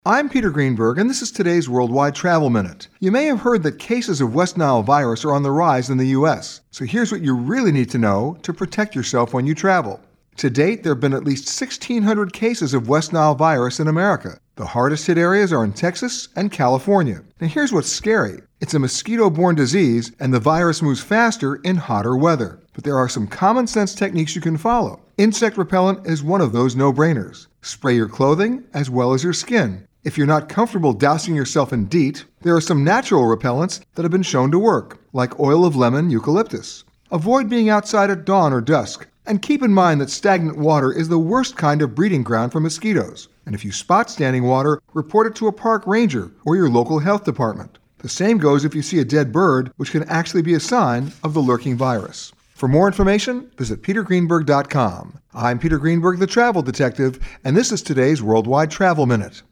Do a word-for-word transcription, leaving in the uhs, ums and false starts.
I'm Peter Greenberg, and this is today's Worldwide Travel Minute. You may have heard that cases of West Nile virus are on the rise in the U S, so here's what you really need to know to protect yourself when you travel. To date, there have been at least sixteen hundred cases of West Nile virus in America. The hardest hit areas are in Texas and California. Now here's what's scary. It's a mosquito-borne disease, and the virus moves faster in hotter weather. But there are some common sense techniques you can follow. Insect repellent is one of those no-brainers. Spray your clothing as well as your skin. If you're not comfortable dousing yourself in DEET, there are some natural repellents that have been shown to work, like oil of lemon eucalyptus. Avoid being outside at dawn or dusk, and keep in mind that stagnant water is the worst kind of breeding ground for mosquitoes. And if you spot standing water, report it to a park ranger or your local health department. The same goes if you see a dead bird, which can actually be a sign of the lurking virus. For more information, visit peter greenberg dot com. I'm Peter Greenberg, the Travel Detective, and this is today's Worldwide Travel Minute.